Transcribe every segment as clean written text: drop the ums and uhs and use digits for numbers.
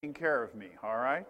care of me, all right?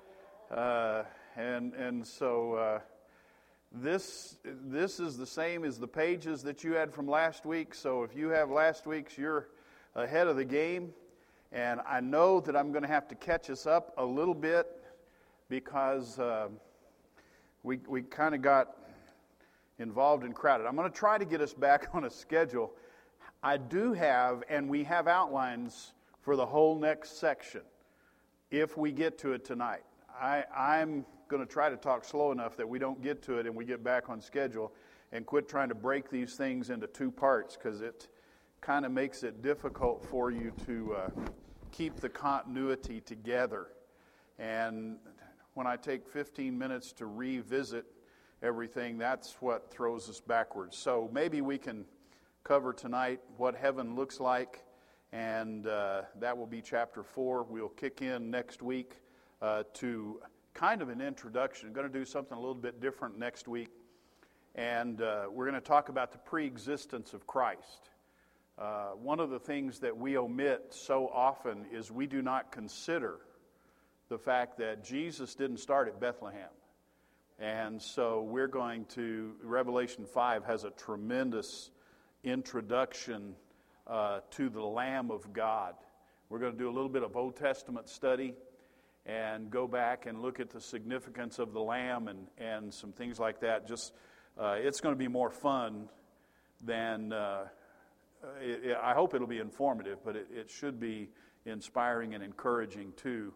And so this is the same as the pages that you had from last week. So if you have last week's, you're ahead of the game. And I know that I'm going to have to catch us up a little bit because we kind of got involved and crowded. I'm going to try to get us back on a schedule. I do have, and we have outlines for the whole next section if we get to it tonight. I'm going to try to talk slow enough that we don't get to it and we get back on schedule and quit trying to break these things into two parts, because it kind of makes it difficult for you to keep the continuity together. And when I take 15 minutes to revisit everything, that's what throws us backwards. So maybe we can cover tonight what heaven looks like, and that will be chapter 4. We'll kick in next week to kind of an introduction. I'm going to do something a little bit different next week, and we're going to talk about the pre-existence of Christ. One of the things that we omit so often is we do not consider the fact that Jesus didn't start at Bethlehem. And so we're going to, Revelation 5 has a tremendous introduction to the Lamb of God. We're going to do a little bit of Old Testament study and go back and look at the significance of the Lamb and some things like that. Just it's going to be more fun than, I hope it'll be informative, but it should be inspiring and encouraging too.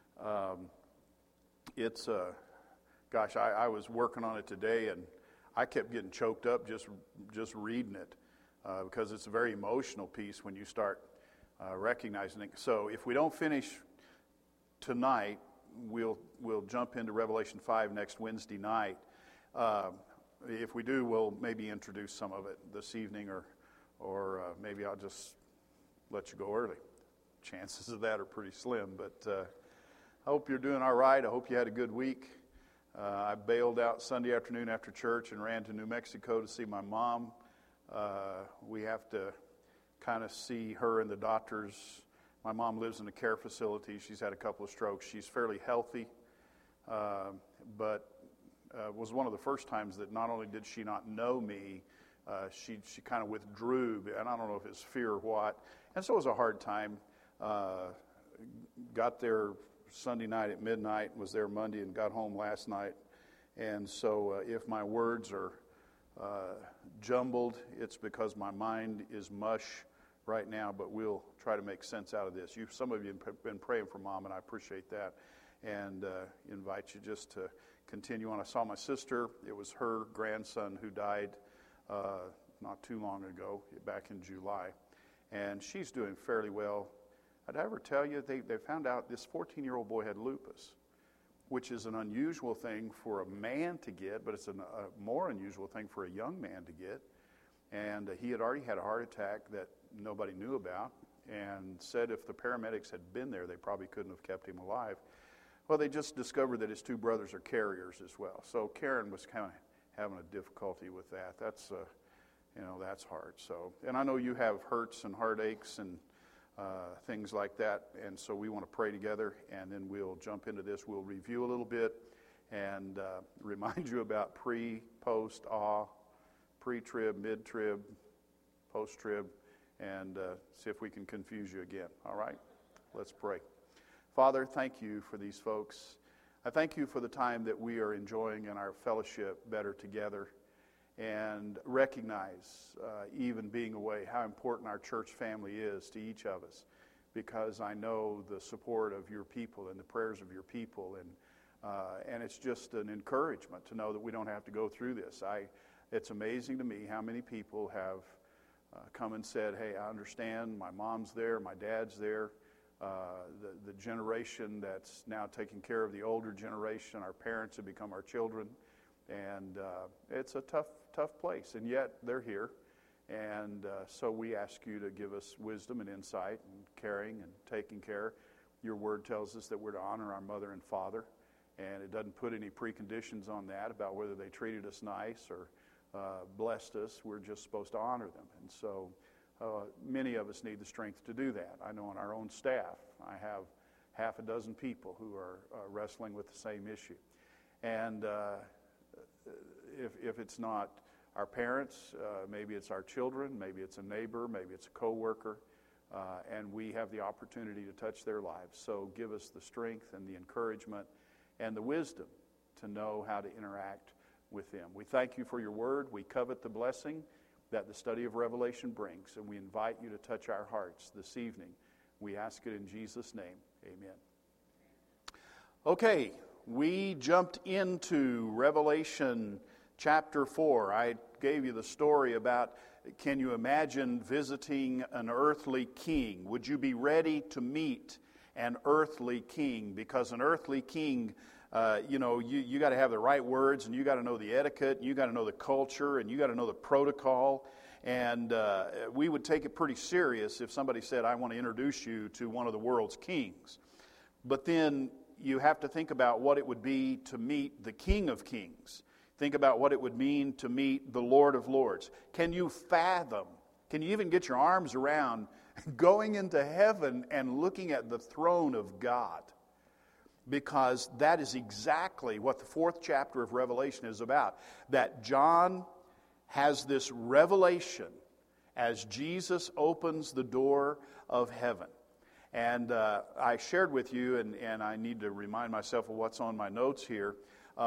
Gosh, I was working on it today, and I kept getting choked up just reading it because it's a very emotional piece when you start recognizing it. So if we don't finish tonight, we'll jump into Revelation 5 next Wednesday night. If we do, we'll maybe introduce some of it this evening, or maybe I'll just let you go early. Chances of that are pretty slim, but I hope you're doing all right. I hope you had a good week. I bailed out Sunday afternoon after church and ran to New Mexico to see my mom. We have to kind of see her and the doctors. My mom lives in a care facility. She's had a couple of strokes. She's fairly healthy, but was one of the first times that not only did she not know me, she kind of withdrew, and I don't know if it's fear or what. And so it was a hard time. Got there Sunday night at midnight, was there Monday, and got home last night. And so if my words are jumbled, it's because my mind is mush right now, but we'll try to make sense out of this. Some of you have been praying for Mom, and I appreciate that, and invite you just to continue on. I saw my sister. It was her grandson who died not too long ago, back in July, and she's doing fairly well. Did I ever tell you they found out this 14-year-old boy had lupus, which is an unusual thing for a man to get, but it's a more unusual thing for a young man to get. And he had already had a heart attack that nobody knew about, and said if the paramedics had been there, they probably couldn't have kept him alive. Well, they just discovered that his two brothers are carriers as well. So Karen was kind of having a difficulty with that. That's hard. So, and I know you have hurts and heartaches and things like that, and so we want to pray together, and then we'll jump into this. We'll review a little bit and remind you about pre, post, pre-trib, mid-trib, post-trib, and see if we can confuse you again. All right? Let's pray. Father, thank you for these folks. I thank you for the time that we are enjoying in our fellowship better together, and recognize, even being away, how important our church family is to each of us, because I know the support of your people and the prayers of your people, and it's just an encouragement to know that we don't have to go through this. It's amazing to me how many people have come and said, hey, I understand, my mom's there, my dad's there, the generation that's now taking care of the older generation, our parents have become our children, and it's a tough place, and yet they're here, and so we ask you to give us wisdom and insight and caring and taking care. Your word tells us that we're to honor our mother and father, and it doesn't put any preconditions on that about whether they treated us nice or blessed us. We're just supposed to honor them, and so many of us need the strength to do that. I know on our own staff, I have half a dozen people who are wrestling with the same issue. And if it's not our parents, maybe it's our children, maybe it's a neighbor, maybe it's a coworker, and we have the opportunity to touch their lives. So give us the strength and the encouragement and the wisdom to know how to interact with them. We thank you for your word. We covet the blessing that the study of Revelation brings, and we invite you to touch our hearts this evening. We ask it in Jesus' name. Amen. Okay, we jumped into Revelation chapter 4. I gave you the story about, can you imagine visiting an earthly king? Would you be ready to meet an earthly king? Because an earthly king, you got to have the right words, and you got to know the etiquette, and you got to know the culture, and you got to know the protocol. And we would take it pretty serious if somebody said, I want to introduce you to one of the world's kings. But then you have to think about what it would be to meet the King of Kings. Think about what it would mean to meet the Lord of Lords. Can you fathom, can you even get your arms around going into heaven and looking at the throne of God? Because that is exactly what the 4th chapter of Revelation is about. That John has this revelation as Jesus opens the door of heaven. And I shared with you, and I need to remind myself of what's on my notes here.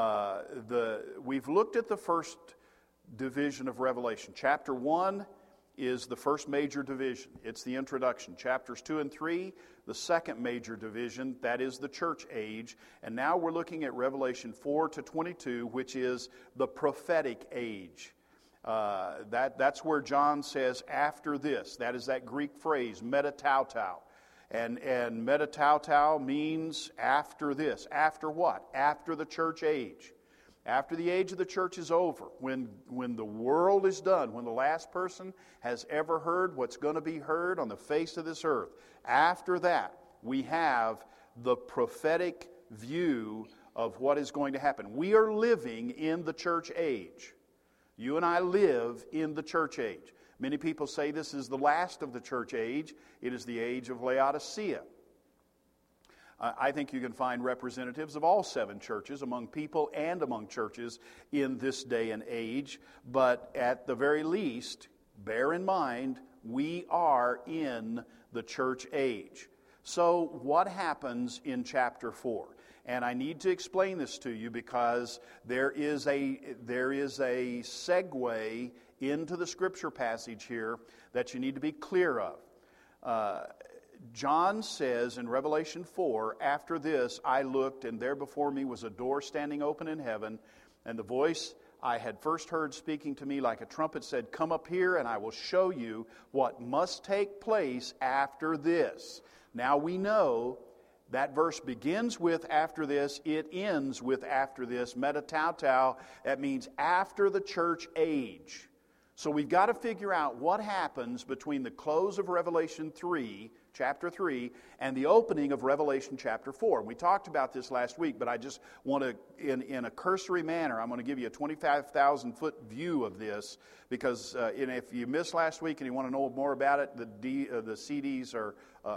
We've looked at the first division of Revelation. Chapter 1 is the first major division. It's the introduction. Chapters 2 and 3, the second major division, that is the church age. And now we're looking at Revelation 4 to 22, which is the prophetic age. That's where John says, after this. That is that Greek phrase, metatautau. And metatautau means after this. After what? After the church age. After the age of the church is over, when the world is done, when the last person has ever heard what's going to be heard on the face of this earth, after that, we have the prophetic view of what is going to happen. We are living in the church age. You and I live in the church age. Many people say this is the last of the church age. It is the age of Laodicea. I think you can find representatives of all 7 churches among people and among churches in this day and age. But at the very least, bear in mind, we are in the church age. So what happens in chapter 4? And I need to explain this to you because there is a segue into the scripture passage here that you need to be clear of. John says in Revelation 4, after this I looked, and there before me was a door standing open in heaven, and the voice I had first heard speaking to me like a trumpet said, come up here and I will show you what must take place after this. Now we know that verse begins with after this, it ends with after this, metatautau. That means after the church age. So we've got to figure out what happens between the close of Revelation 3, chapter 3, and the opening of Revelation chapter 4. We talked about this last week, but I just want to, in a cursory manner, I'm going to give you a 25,000-foot view of this, because if you missed last week and you want to know more about it, the CDs are,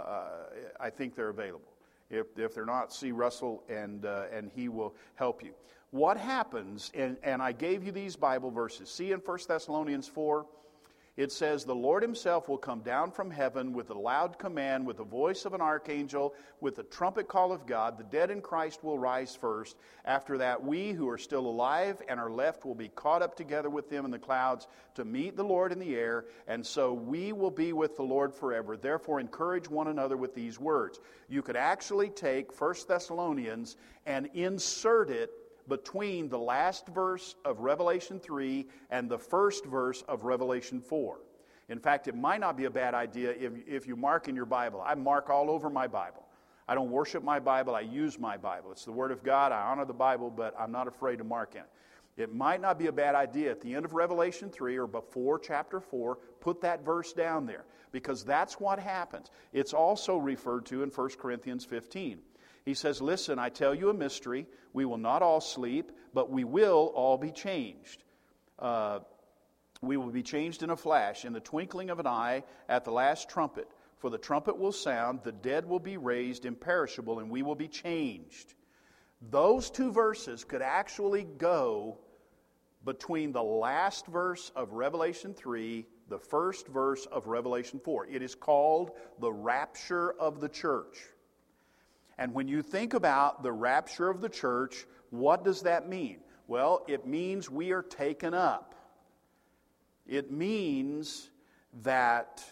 I think they're available. If they're not, see Russell, and he will help you. What happens, and I gave you these Bible verses. See in 1 Thessalonians 4, it says, the Lord himself will come down from heaven with a loud command, with the voice of an archangel, with the trumpet call of God. The dead in Christ will rise first. After that, we who are still alive and are left will be caught up together with them in the clouds to meet the Lord in the air, and so we will be with the Lord forever. Therefore, encourage one another with these words. You could actually take 1 Thessalonians and insert it between the last verse of Revelation 3 and the first verse of Revelation 4. In fact, it might not be a bad idea if you mark in your Bible. I mark all over my Bible. I don't worship my Bible, I use my Bible. It's the Word of God, I honor the Bible, but I'm not afraid to mark in it. It might not be a bad idea at the end of Revelation 3 or before chapter 4, put that verse down there, because that's what happens. It's also referred to in 1 Corinthians 15. He says, listen, I tell you a mystery. We will not all sleep, but we will all be changed. We will be changed in a flash, in the twinkling of an eye, at the last trumpet. For the trumpet will sound, the dead will be raised imperishable, and we will be changed. Those two verses could actually go between the last verse of Revelation 3, the first verse of Revelation 4. It is called the rapture of the church. And when you think about the rapture of the church, what does that mean? Well, it means we are taken up. It means that...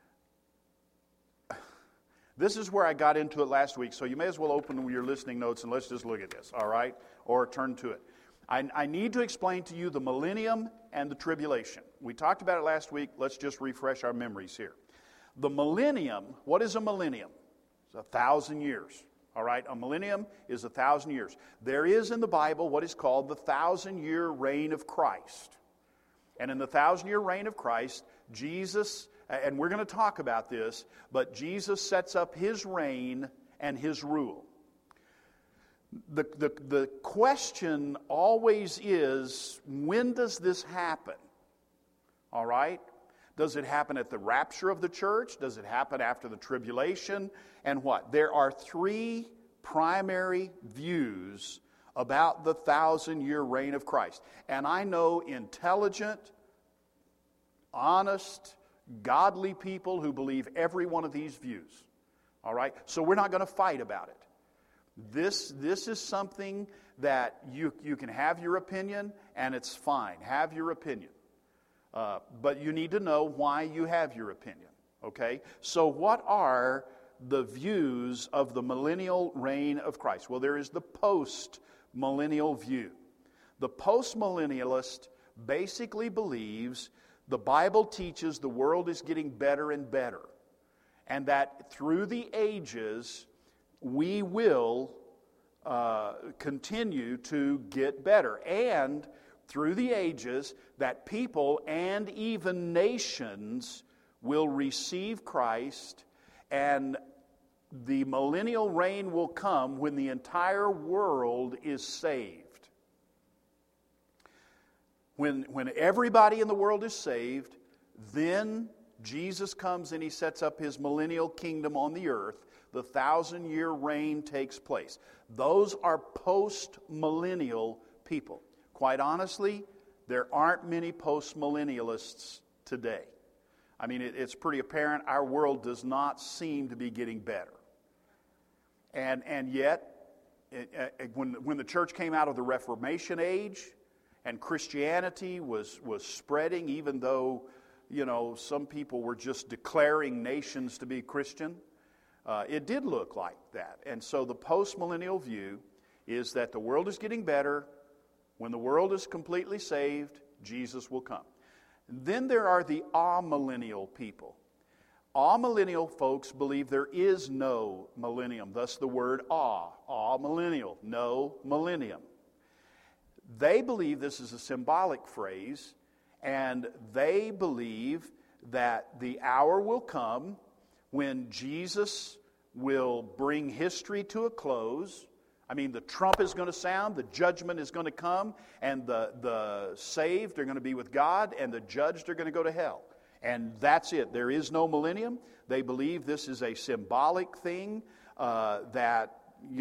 This is where I got into it last week, so you may as well open your listening notes and let's just look at this, all right? Or turn to it. I need to explain to you the millennium and the tribulation. We talked about it last week. Let's just refresh our memories here. The millennium, what is a millennium? It's 1,000 years, all right? A millennium is 1,000 years. There is in the Bible what is called the 1,000-year reign of Christ. And in the 1,000-year reign of Christ, Jesus, and we're going to talk about this, but Jesus sets up His reign and His rule. The question always is, when does this happen? All right? Does it happen at the rapture of the church? Does it happen after the tribulation? And what? There are three primary views about the 1,000-year reign of Christ. And I know intelligent, honest, godly people who believe every one of these views. All right? So we're not going to fight about it. This is something that you can have your opinion, and it's fine. Have your opinion. But you need to know why you have your opinion. Okay? So what are the views of the millennial reign of Christ? Well, there is the post-millennial view. The post-millennialist basically believes the Bible teaches the world is getting better and better, and that through the ages we will continue to get better, and through the ages that people and even nations will receive Christ, and the millennial reign will come when the entire world is saved. When everybody in the world is saved, then Jesus comes and He sets up His millennial kingdom on the earth. The 1,000-year reign takes place. Those are post-millennial people. Quite honestly, there aren't many post-millennialists today. I mean, it's pretty apparent our world does not seem to be getting better. And yet, when the church came out of the Reformation age and Christianity was spreading, even though, some people were just declaring nations to be Christian, it did look like that. And so the post-millennial view is that the world is getting better. When the world is completely saved, Jesus will come. Then there are the amillennial people. Amillennial folks believe there is no millennium. Thus the word amillennial, no millennium. They believe this is a symbolic phrase, and they believe that the hour will come when Jesus will bring history to a close. I mean, the trump is going to sound, the judgment is going to come, and the saved are going to be with God, and the judged are going to go to hell. And that's it. There is no millennium. They believe this is a symbolic thing, that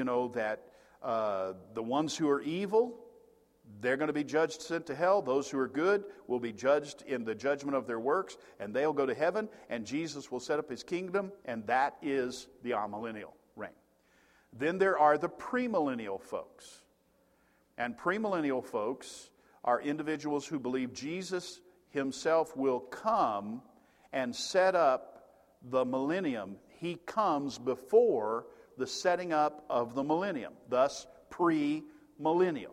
the ones who are evil, they're going to be judged, sent to hell. Those who are good will be judged in the judgment of their works, and they'll go to heaven, and Jesus will set up His kingdom, and that is the amillennial reign. Then there are the premillennial folks. And premillennial folks are individuals who believe Jesus Himself will come and set up the millennium. He comes before the setting up of the millennium, thus premillennial.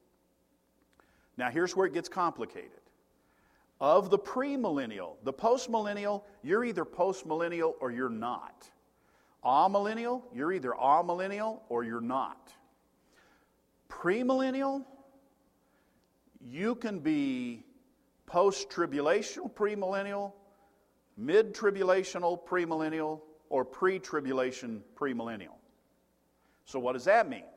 Now here's where it gets complicated. Of the premillennial, the postmillennial, you're either postmillennial or you're not. Amillennial, you're either amillennial or you're not. Premillennial, you can be post-tribulational premillennial, mid-tribulational premillennial, or pre-tribulation premillennial. So what does that mean?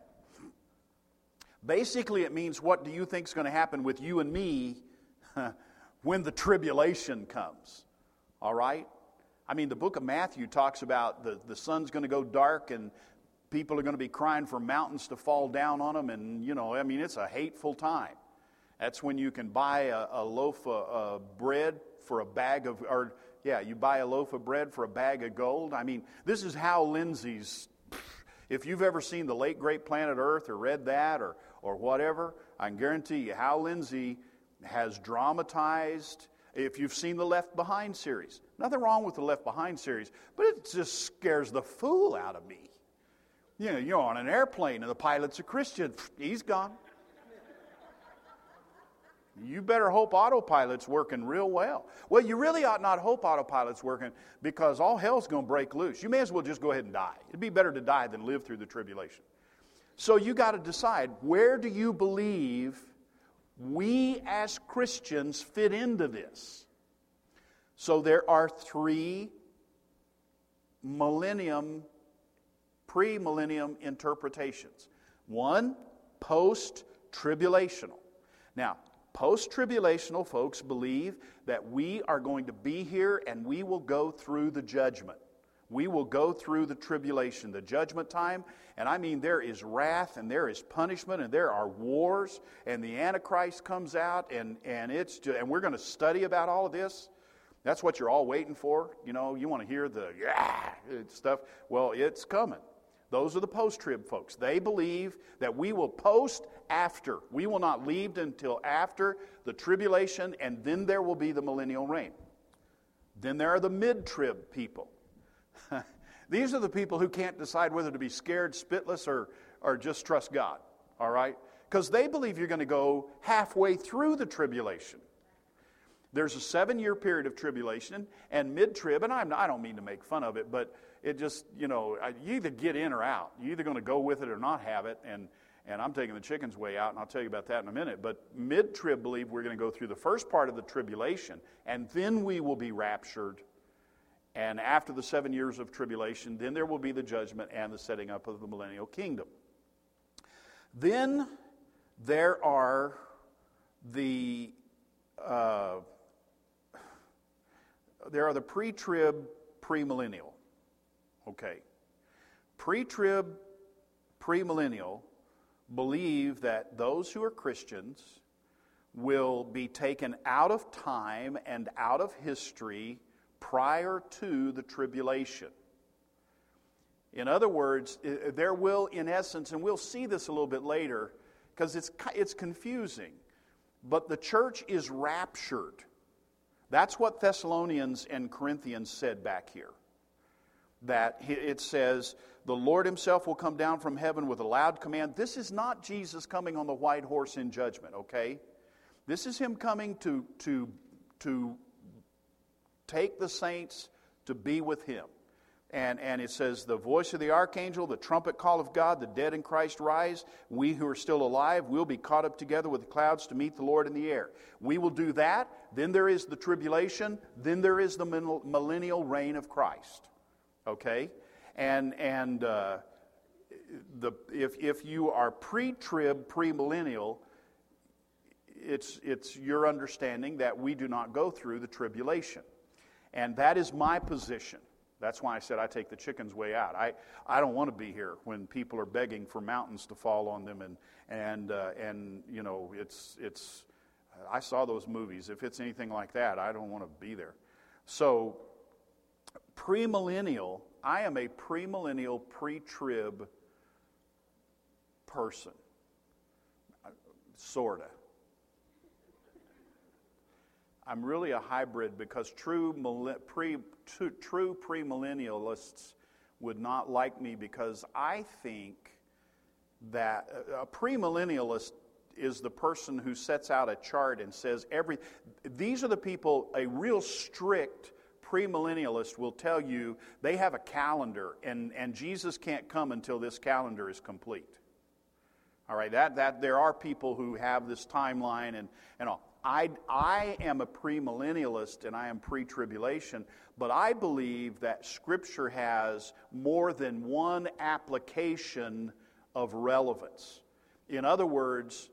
Basically, it means, what do you think is going to happen with you and me when the tribulation comes? All right? I mean, the book of Matthew talks about the sun's going to go dark and people are going to be crying for mountains to fall down on them. And, I mean, it's a hateful time. That's when you can buy a loaf of bread for a bag of, you buy a loaf of bread for a bag of gold. I mean, this is Hal Lindsey's, if you've ever seen The Late Great Planet Earth or read that or whatever, I can guarantee you Hal Lindsey has dramatized, if you've seen the Left Behind series. Nothing wrong with the Left Behind series, but it just scares the fool out of me. You're on an airplane and the pilot's a Christian. He's gone. You better hope autopilot's working real well. Well, you really ought not hope autopilot's working because all hell's going to break loose. You may as well just go ahead and die. It'd be better to die than live through the tribulation. So you got to decide, where do you believe we as Christians fit into this? So there are 3 premillennium interpretations. 1, post-tribulational. Now, post-tribulational folks believe that we are going to be here and we will go through the judgment. We will go through the tribulation, the judgment time. And I mean, there is wrath and there is punishment and there are wars and the Antichrist comes out and we're going to study about all of this. That's what you're all waiting for. You want to hear the stuff. Well, it's coming. Those are the post-trib folks. They believe that we will after. We will not leave until after the tribulation, and then there will be the millennial reign. Then there are the mid-trib people. These are the people who can't decide whether to be scared, spitless, or just trust God. All right? Because they believe you're going to go halfway through the tribulation. There's a 7-year period of tribulation and mid-trib, and I don't mean to make fun of it, but it just, you either get in or out. You're either going to go with it or not have it, and I'm taking the chicken's way out, and I'll tell you about that in a minute. But mid-trib believe we're going to go through the first part of the tribulation, and then we will be raptured. And after the 7 years of tribulation, then there will be the judgment and the setting up of the millennial kingdom. Then there are the pre-trib, premillennial. Okay. Pre-trib, premillennial believe that those who are Christians will be taken out of time and out of history prior to the tribulation. In other words, there will, in essence, and we'll see this a little bit later because it's confusing, but the church is raptured. That's what Thessalonians and Corinthians said back here. That it says, the Lord himself will come down from heaven with a loud command. This is not Jesus coming on the white horse in judgment, okay? This is him coming to take the saints to be with him. And it says, the voice of the archangel, the trumpet call of God, the dead in Christ rise. We who are still alive will be caught up together with the clouds to meet the Lord in the air. We will do that. Then there is the tribulation. Then there is the millennial reign of Christ. Okay? And if you are pre-trib, premillennial, it's your understanding that we do not go through the tribulation. And that is my position. That's why I said I take the chicken's way out. I don't want to be here when people are begging for mountains to fall on them and it's I saw those movies. If it's anything like that, I don't want to be there. So premillennial, I am a premillennial, pre-trib person. Sorta. I'm really a hybrid because true premillennialists would not like me because I think that a premillennialist is the person who sets out a chart and says these are the people, a real strict premillennialist will tell you they have a calendar and Jesus can't come until this calendar is complete. All right, that there are people who have this timeline and all. I am a premillennialist and I am pre-tribulation, but I believe that Scripture has more than one application of relevance. In other words,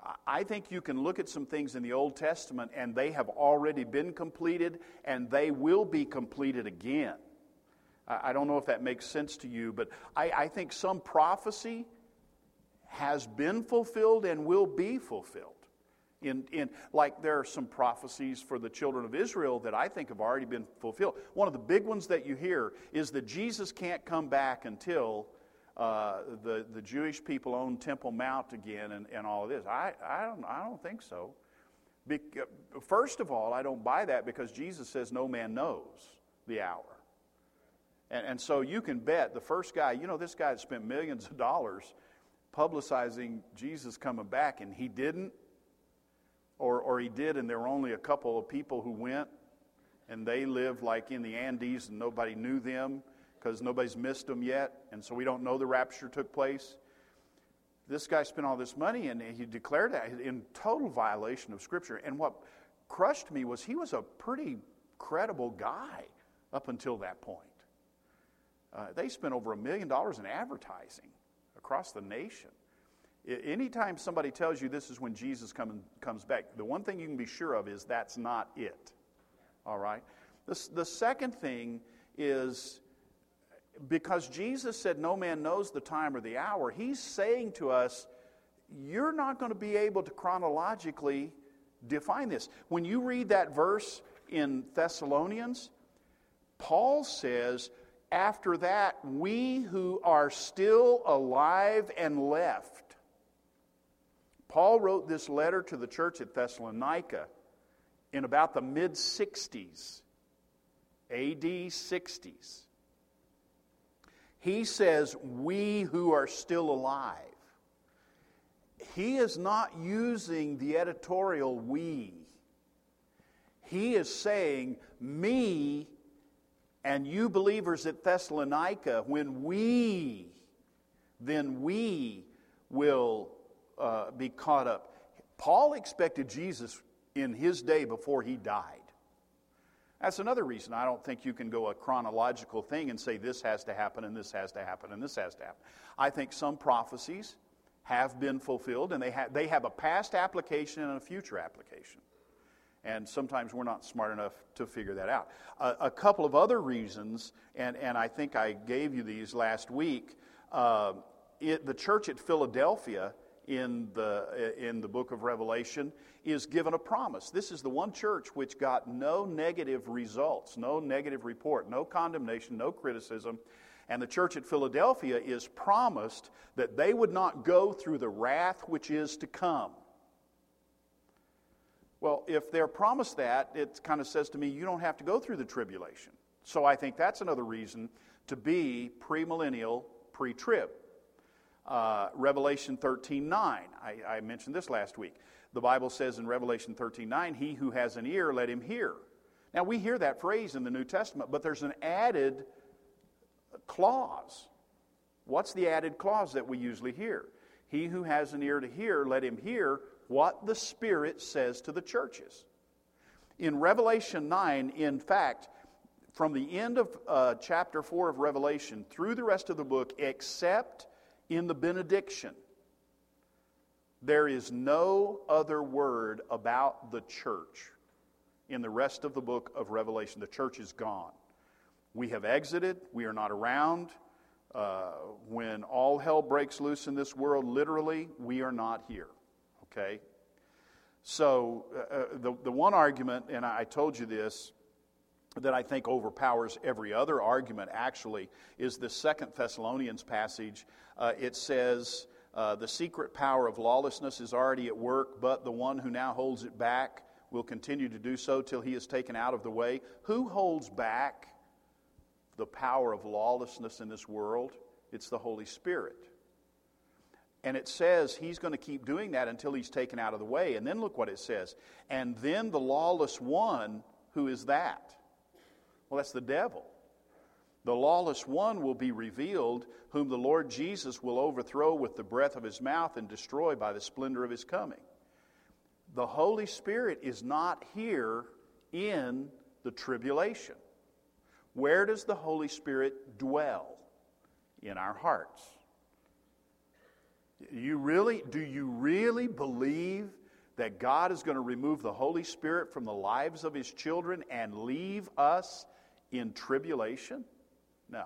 I think you can look at some things in the Old Testament and they have already been completed and they will be completed again. I don't know if that makes sense to you, but I think some prophecy has been fulfilled and will be fulfilled. Like there are some prophecies for the children of Israel that I think have already been fulfilled. One of the big ones that you hear is that Jesus can't come back until the Jewish people own Temple Mount again and all of this. I don't think so. First of all, I don't buy that because Jesus says no man knows the hour. And so you can bet the first guy, this guy that spent millions of dollars publicizing Jesus coming back, and he didn't, or he did, and there were only a couple of people who went, and they lived like in the Andes, and nobody knew them because nobody's missed them yet, and so we don't know the rapture took place. This guy spent all this money, and he declared that in total violation of Scripture. And what crushed me was he was a pretty credible guy up until that point. They spent over $1 million in advertising across the nation. Anytime somebody tells you this is when Jesus comes back, the one thing you can be sure of is that's not it. All right? The second thing is, because Jesus said no man knows the time or the hour, he's saying to us, you're not going to be able to chronologically define this. When you read that verse in Thessalonians, Paul says, after that, we who are still alive and left. Paul wrote this letter to the church at Thessalonica in about the mid-60s, AD 60s. He says, we who are still alive. He is not using the editorial we. He is saying, me and you believers at Thessalonica, then we will be caught up. Paul expected Jesus in his day before he died. That's another reason I don't think you can go a chronological thing and say this has to happen and this has to happen and this has to happen. I think some prophecies have been fulfilled and they have a past application and a future application. And sometimes we're not smart enough to figure that out. A couple of other reasons, and I think I gave you these last week. The church at Philadelphia in the book of Revelation is given a promise. This is the one church which got no negative results, no negative report, no condemnation, no criticism. And the church at Philadelphia is promised that they would not go through the wrath which is to come. Well, if they're promised that, it kind of says to me, you don't have to go through the tribulation. So I think that's another reason to be premillennial, pre-trib. Revelation 13:9, I mentioned this last week. The Bible says in Revelation 13:9, he who has an ear, let him hear. Now, we hear that phrase in the New Testament, but there's an added clause. What's the added clause that we usually hear? He who has an ear to hear, let him hear what the Spirit says to the churches. In Revelation 9, in fact, from the end of chapter 4 of Revelation through the rest of the book, except in the benediction, there is no other word about the church in the rest of the book of Revelation. The church is gone. We have exited. We are not around. When all hell breaks loose in this world, literally, we are not here. Okay? So, the one argument, and I told you this, that I think overpowers every other argument, actually, is the 2 Thessalonians passage. It says, the secret power of lawlessness is already at work, but the one who now holds it back will continue to do so till he is taken out of the way. Who holds back the power of lawlessness in this world? It's the Holy Spirit. And it says he's going to keep doing that until he's taken out of the way. And then look what it says. And then the lawless one, who is that? Well, that's the devil. The lawless one will be revealed, whom the Lord Jesus will overthrow with the breath of his mouth and destroy by the splendor of his coming. The Holy Spirit is not here in the tribulation. Where does the Holy Spirit dwell? In our hearts. do you really believe that God is going to remove the Holy Spirit from the lives of His children and leave us in tribulation? No.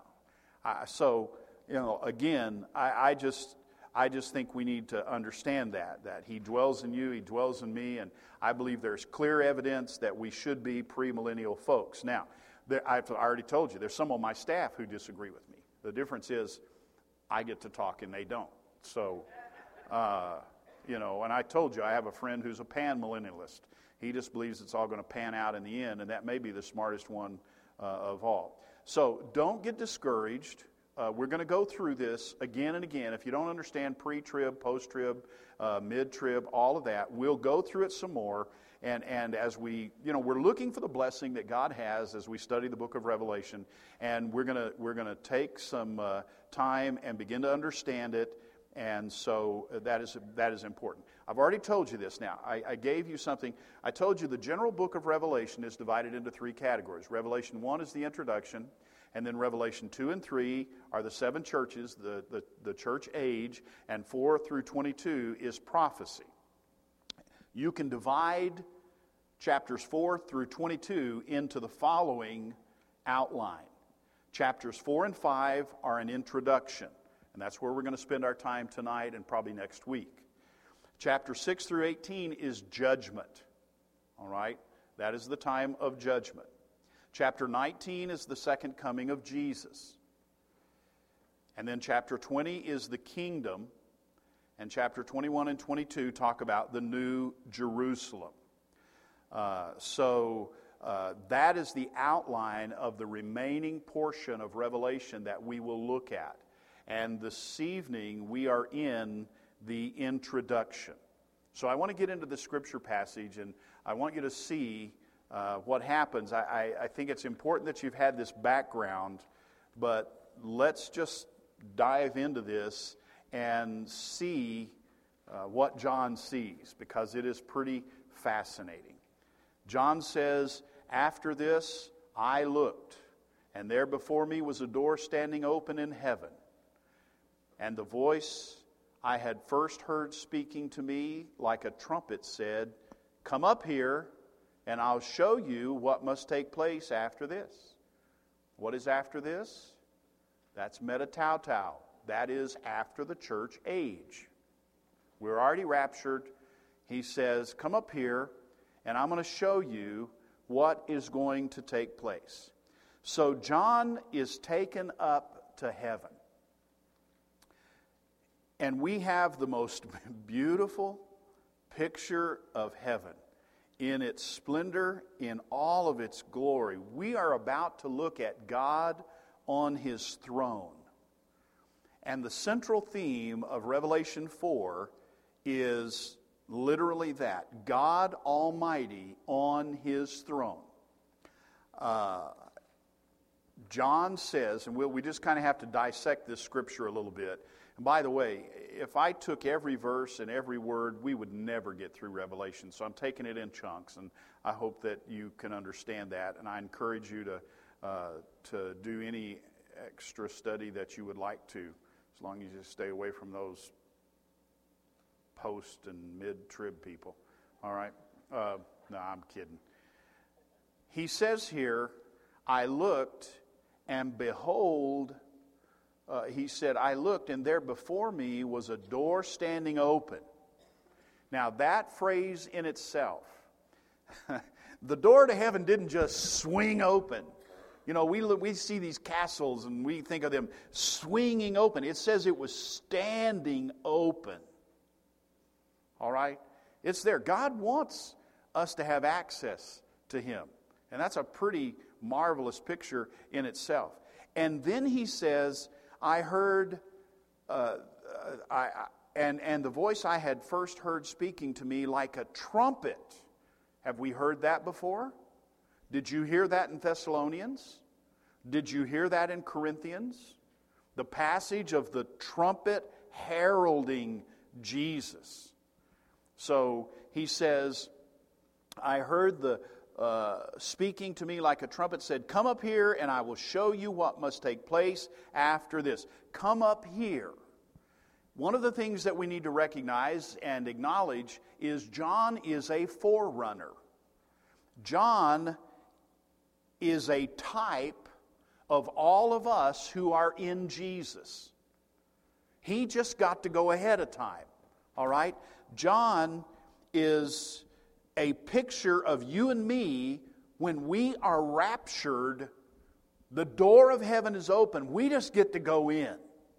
Again, I just think we need to understand that He dwells in you, He dwells in me, and I believe there's clear evidence that we should be premillennial folks. Now, I've already told you, there's some on my staff who disagree with me. The difference is I get to talk and they don't. So, and I told you I have a friend who's a pan-millennialist. He just believes it's all going to pan out in the end, and that may be the smartest one of all. So don't get discouraged. We're going to go through this again and again. If you don't understand pre-trib, post-trib, mid-trib, all of that, we'll go through it some more. And as we're looking for the blessing that God has as we study the book of Revelation, and we're gonna take some time and begin to understand it. And so that is important. I've already told you this now. I gave you something. I told you the general book of Revelation is divided into three categories. Revelation 1 is the introduction, and then Revelation 2 and 3 are the seven churches, the church age, and 4 through 22 is prophecy. You can divide chapters 4 through 22 into the following outline. Chapters 4 and 5 are an introduction. And that's where we're going to spend our time tonight and probably next week. Chapter 6 through 18 is judgment. All right? That is the time of judgment. Chapter 19 is the second coming of Jesus. And then chapter 20 is the kingdom. And chapter 21 and 22 talk about the new Jerusalem. That is the outline of the remaining portion of Revelation that we will look at. And this evening, we are in the introduction. So I want to get into the scripture passage, and I want you to see what happens. I think it's important that you've had this background, but let's just dive into this and see what John sees, because it is pretty fascinating. John says, "After this I looked, and there before me was a door standing open in heaven. And the voice I had first heard speaking to me like a trumpet said, 'Come up here, and I'll show you what must take place after this.'" What is after this? That's metatautou. That is after the church age. We're already raptured. He says, "Come up here, and I'm going to show you what is going to take place." So John is taken up to heaven. And we have the most beautiful picture of heaven in its splendor, in all of its glory. We are about to look at God on His throne. And the central theme of Revelation 4 is literally that, God Almighty on His throne. John says, and we just kind of have to dissect this scripture a little bit. And by the way, if I took every verse and every word, we would never get through Revelation. So I'm taking it in chunks, and I hope that you can understand that. And I encourage you to do any extra study that you would like to, as long as you stay away from those post and mid-trib people. All right? No, I'm kidding. He says here, "I looked, and behold," he said, "I looked, and there before me was a door standing open." Now, that phrase in itself, the door to heaven didn't just swing open. You know, we see these castles, and we think of them swinging open. It says it was standing open. All right? It's there. God wants us to have access to Him. And that's a pretty marvelous picture in itself. And then he says, "I heard, and the voice I had first heard speaking to me like a trumpet." Have we heard that before? Did you hear that in Thessalonians? Did you hear that in Corinthians? The passage of the trumpet heralding Jesus. So he says, "I heard the speaking to me like a trumpet said, 'Come up here, and I will show you what must take place after this.'" Come up here. One of the things that we need to recognize and acknowledge is John is a forerunner. John is a type of all of us who are in Jesus. He just got to go ahead of time. All right? John is a picture of you and me when we are raptured. The door of heaven is open. We just get to go in.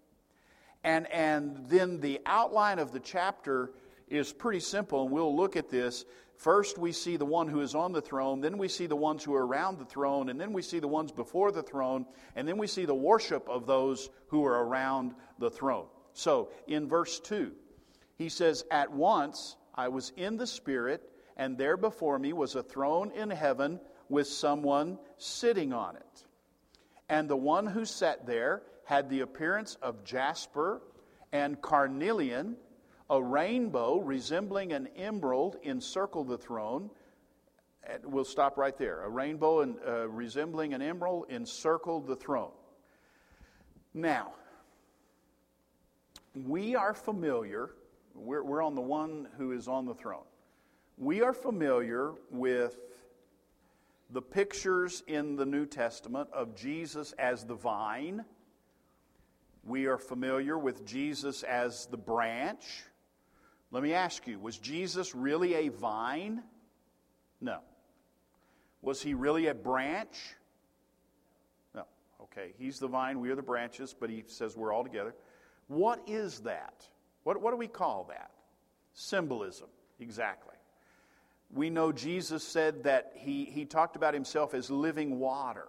And then the outline of the chapter is pretty simple, and we'll look at this. First, we see the one who is on the throne. Then we see the ones who are around the throne. And then we see the ones before the throne. And then we see the worship of those who are around the throne. So, in verse 2, he says, "At once I was in the Spirit, and there before me was a throne in heaven with someone sitting on it. And the one who sat there had the appearance of jasper and carnelian. A rainbow resembling an emerald encircled the throne." And we'll stop right there. A rainbow resembling an emerald encircled the throne. Now, we are familiar, we're on the one who is on the throne. We are familiar with the pictures in the New Testament of Jesus as the vine. We are familiar with Jesus as the branch. Let me ask you, was Jesus really a vine? No. Was he really a branch? No. Okay, he's the vine, we are the branches, but he says we're all together. What is that? What do we call that? Symbolism, exactly. We know Jesus said that he talked about himself as living water.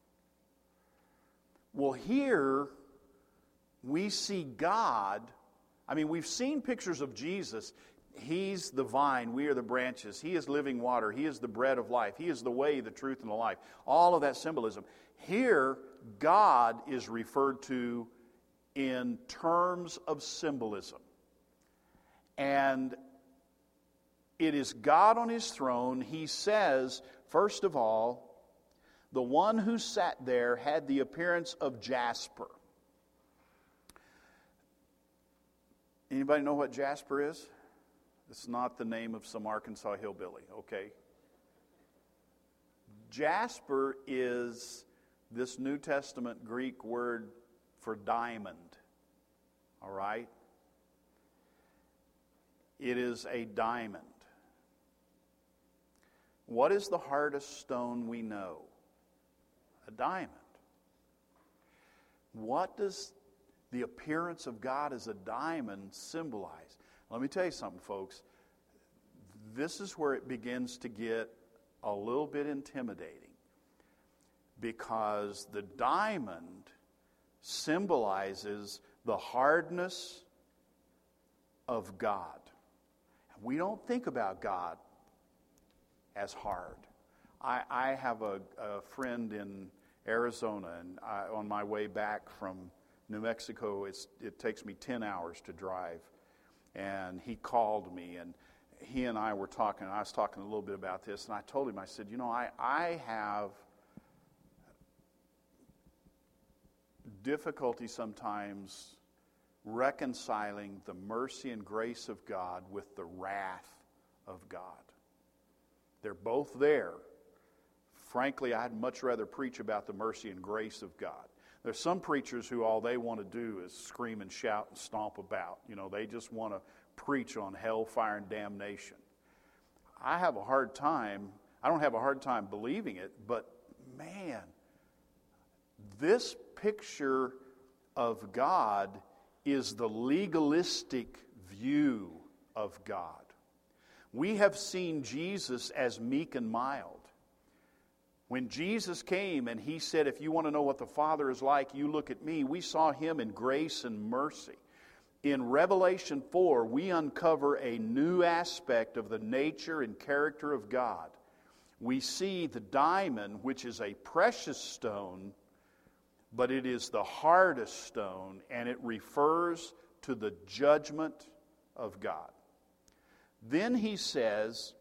Well, here we see God. I mean, we've seen pictures of Jesus. He's the vine, we are the branches. He is living water. He is the bread of life. He is the way, the truth, and the life. All of that symbolism. Here, God is referred to in terms of symbolism. And it is God on his throne. He says, first of all, the one who sat there had the appearance of jasper. Anybody know what jasper is? It's not the name of some Arkansas hillbilly, okay? Jasper is this New Testament Greek word for diamond, all right? It is a diamond. What is the hardest stone we know? A diamond. What does the appearance of God as a diamond symbolize? Let me tell you something, folks. This is where it begins to get a little bit intimidating, because the diamond symbolizes the hardness of God. We don't think about God as hard. I have a friend in Arizona, and on my way back from New Mexico, it takes me 10 hours to drive. And he called me, and he and I were talking, and I was talking a little bit about this, and I told him, I said, you know, I have difficulty sometimes reconciling the mercy and grace of God with the wrath of God. They're both there. Frankly, I'd much rather preach about the mercy and grace of God. There's some preachers who all they want to do is scream and shout and stomp about. You know, they just want to preach on hellfire and damnation. I don't have a hard time believing it, but man, this picture of God is the legalistic view of God. We have seen Jesus as meek and mild. When Jesus came and he said, if you want to know what the Father is like, you look at me, we saw him in grace and mercy. In Revelation 4, we uncover a new aspect of the nature and character of God. We see the diamond, which is a precious stone, but it is the hardest stone, and it refers to the judgment of God. Then he says,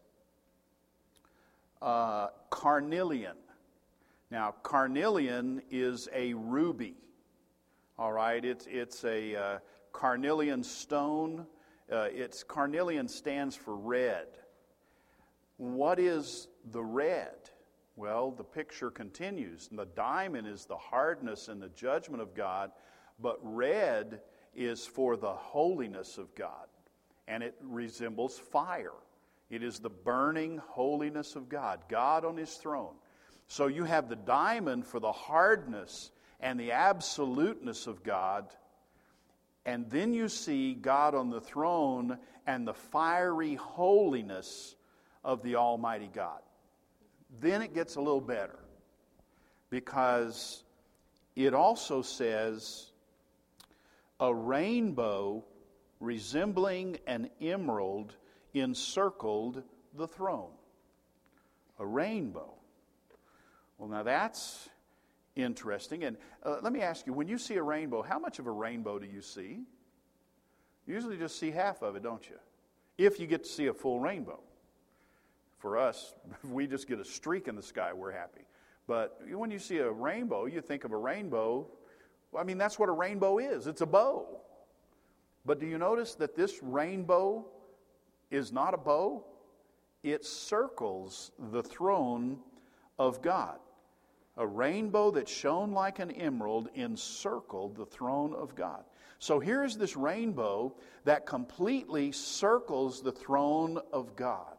carnelian. Now, carnelian is a ruby. All right, it's a carnelian stone. Carnelian stands for red. What is the red? Well, the picture continues. The diamond is the hardness and the judgment of God, but red is for the holiness of God, and it resembles fire. It is the burning holiness of God, God on His throne. So you have the diamond for the hardness and the absoluteness of God, and then you see God on the throne and the fiery holiness of the Almighty God. Then it gets a little better, because it also says a rainbow resembling an emerald encircled the throne. A rainbow. Well, now that's interesting. And let me ask you, when you see a rainbow, how much of a rainbow do you see? You usually just see half of it, don't you? If you get to see a full rainbow. For us, if we just get a streak in the sky, we're happy. But when you see a rainbow, you think of a rainbow. I mean, that's what a rainbow is. It's a bow. But do you notice that this rainbow is not a bow? It circles the throne of God. A rainbow that shone like an emerald encircled the throne of God. So here's this rainbow that completely circles the throne of God.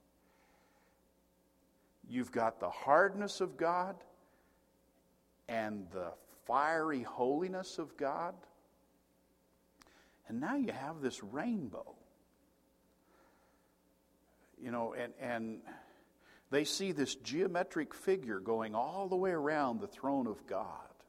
You've got the hardness of God and the fiery holiness of God. And now you have this rainbow. You know, and they see this geometric figure going all the way around the throne of God.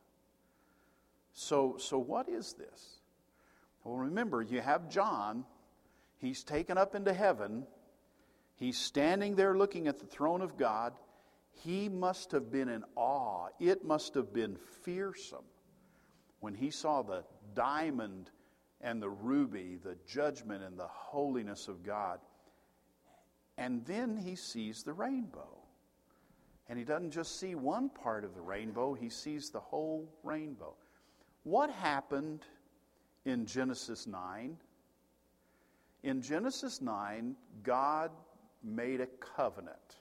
So what is this? Well, remember, you have John. He's taken up into heaven. He's standing there looking at the throne of God. He must have been in awe. It must have been fearsome when he saw the diamond and the ruby, the judgment and the holiness of God. And then he sees the rainbow. And he doesn't just see one part of the rainbow, he sees the whole rainbow. What happened in Genesis 9? In Genesis 9, God made a covenant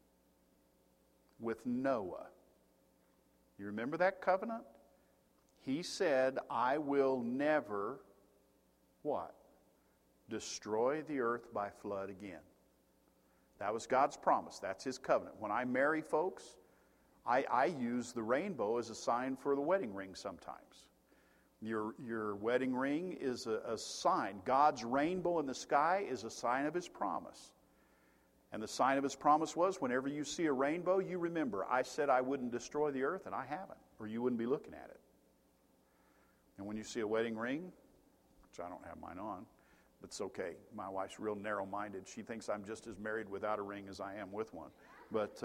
with Noah. You remember that covenant? He said, I will never, what? Destroy the earth by flood again. That was God's promise. That's His covenant. When I marry folks, I use the rainbow as a sign for the wedding ring sometimes. Your wedding ring is a sign. God's rainbow in the sky is a sign of His promise. And the sign of His promise was, whenever you see a rainbow, you remember, I said I wouldn't destroy the earth, and I haven't, or you wouldn't be looking at it. And when you see a wedding ring, which I don't have mine on, but it's okay. My wife's real narrow-minded. She thinks I'm just as married without a ring as I am with one. But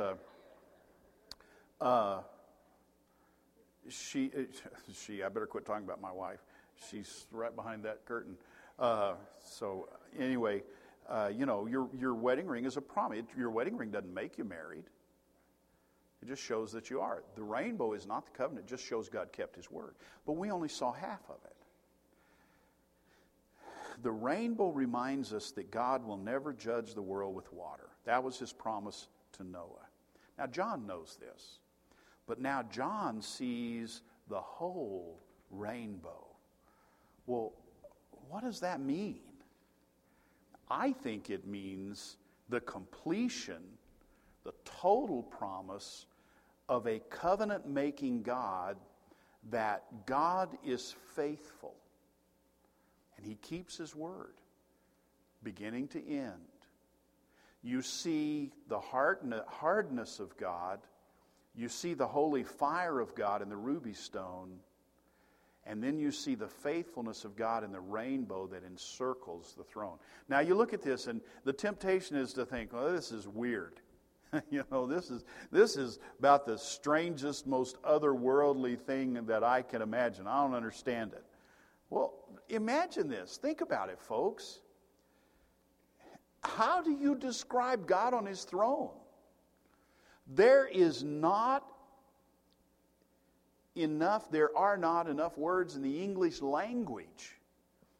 I better quit talking about my wife. She's right behind that curtain. So anyway, your wedding ring is a promise. Your wedding ring doesn't make you married. It just shows that you are. The rainbow is not the covenant. It just shows God kept His word. But we only saw half of it. The rainbow reminds us that God will never judge the world with water. That was His promise to Noah. Now, John knows this. But now John sees the whole rainbow. Well, what does that mean? I think it means the completion, the total promise of a covenant-making God, that God is faithful. And He keeps His word, beginning to end. You see the hardness of God. You see the holy fire of God in the ruby stone. And then you see the faithfulness of God in the rainbow that encircles the throne. Now you look at this, and the temptation is to think, well, this is weird. This is about the strangest, most otherworldly thing that I can imagine. I don't understand it. Well, imagine this. Think about it, folks. How do you describe God on His throne? There are not enough words in the English language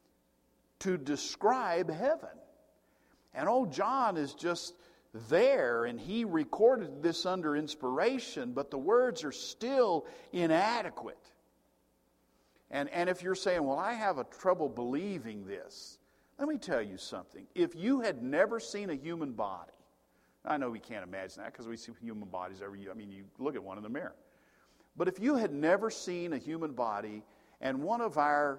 to describe heaven. And old John is just there, and he recorded this under inspiration, but the words are still inadequate. And if you're saying, well, I have a trouble believing this, let me tell you something. If you had never seen a human body, I know we can't imagine that because we see human bodies every year. I mean, you look at one in the mirror. But if you had never seen a human body, and one of our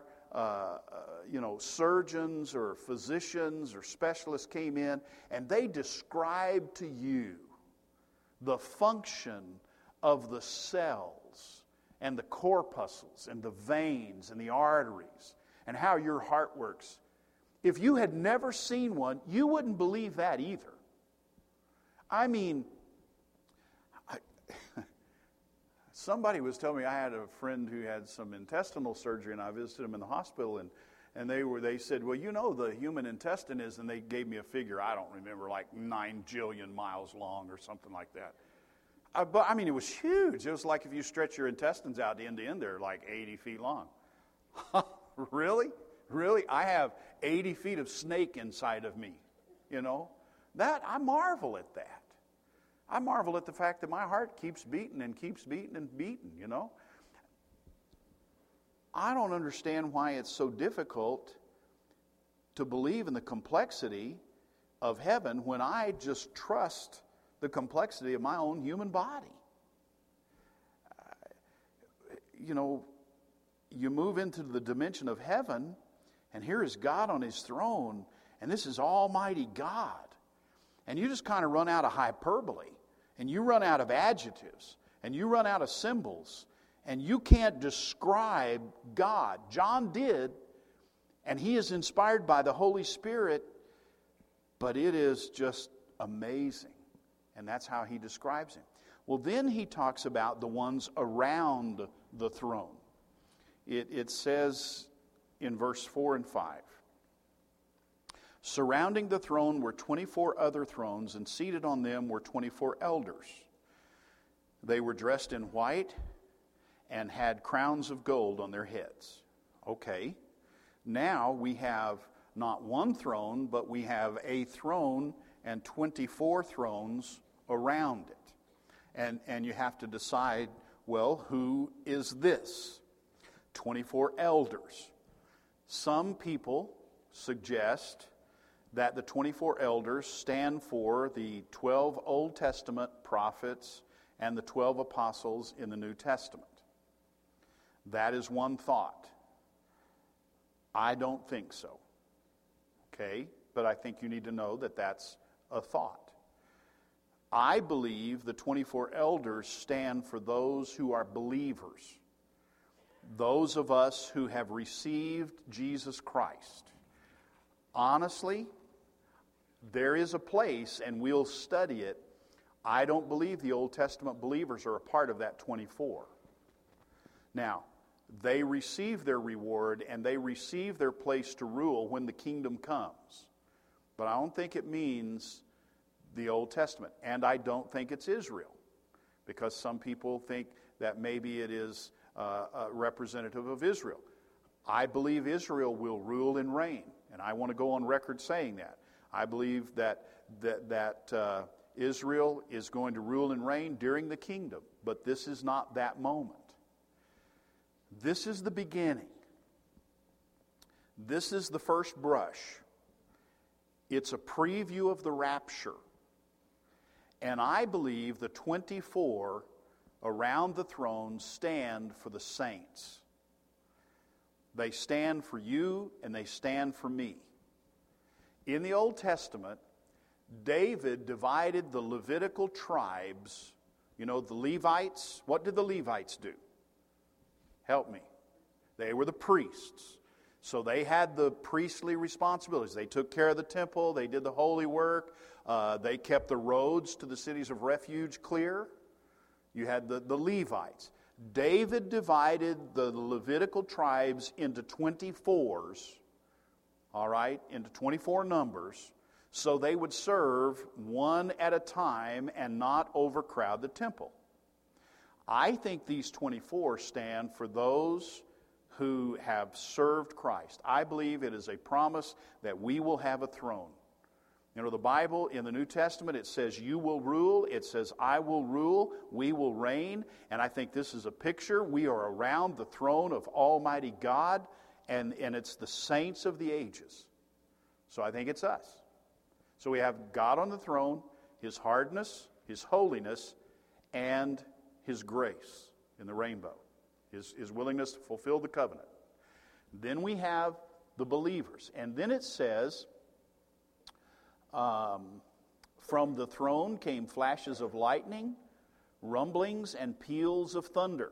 surgeons or physicians or specialists came in and they described to you the function of the cells and the corpuscles and the veins and the arteries and how your heart works, if you had never seen one, you wouldn't believe that either. I mean, somebody was telling me, I had a friend who had some intestinal surgery, and I visited him in the hospital, and they said, well, you know, the human intestine is, and they gave me a figure, I don't remember, like 9 jillion miles long or something like that. But I mean, it was huge. It was like if you stretch your intestines out end to end, they're like 80 feet long. Really? Really? I have 80 feet of snake inside of me, you know? That, I marvel at that. I marvel at the fact that my heart keeps beating and keeps beating and beating, you know. I don't understand why it's so difficult to believe in the complexity of heaven when I just trust the complexity of my own human body. You know, you move into the dimension of heaven, and here is God on his throne, and this is Almighty God. And you just kind of run out of hyperbole, and you run out of adjectives, and you run out of symbols, and you can't describe God. John did, and he is inspired by the Holy Spirit, but it is just amazing. And that's how he describes him. Well, then he talks about the ones around the throne. It says in verse 4 and 5, surrounding the throne were 24 other thrones, and seated on them were 24 elders. They were dressed in white and had crowns of gold on their heads. Okay, now we have not one throne, but we have a throne and 24 thrones around it. And you have to decide, well, who is this? 24 elders. Some people suggest that the 24 elders stand for the 12 Old Testament prophets and the 12 apostles in the New Testament. That is one thought. I don't think so. Okay? But I think you need to know that that's a thought. I believe the 24 elders stand for those who are believers. Those of us who have received Jesus Christ. Honestly, there is a place, and we'll study it. I don't believe the Old Testament believers are a part of that 24. Now, they receive their reward and they receive their place to rule when the kingdom comes. But I don't think it means the Old Testament. And I don't think it's Israel. Because some people think that maybe it is representative of Israel. I believe Israel will rule and reign. And I want to go on record saying that. I believe that Israel is going to rule and reign during the kingdom. But this is not that moment. This is the beginning. This is the first brush. It's a preview of the rapture. And I believe the 24 around the throne stand for the saints. They stand for you and they stand for me. In the Old Testament, David divided the Levitical tribes. You know, the Levites. What did the Levites do? Help me. They were the priests. So they had the priestly responsibilities. They took care of the temple. They did the holy work. They kept the roads to the cities of refuge clear. You had the Levites. David divided the Levitical tribes into 24s, all right, into 24 numbers, so they would serve one at a time and not overcrowd the temple. I think these 24 stand for those who have served Christ. I believe it is a promise that we will have a throne. You know, the Bible in the New Testament, it says you will rule. It says I will rule. We will reign. And I think this is a picture. We are around the throne of Almighty God, and it's the saints of the ages. So I think it's us. So we have God on the throne, His hardness, His holiness, and His grace in the rainbow. His willingness to fulfill the covenant. Then we have the believers. And then it says, from the throne came flashes of lightning, rumblings, and peals of thunder.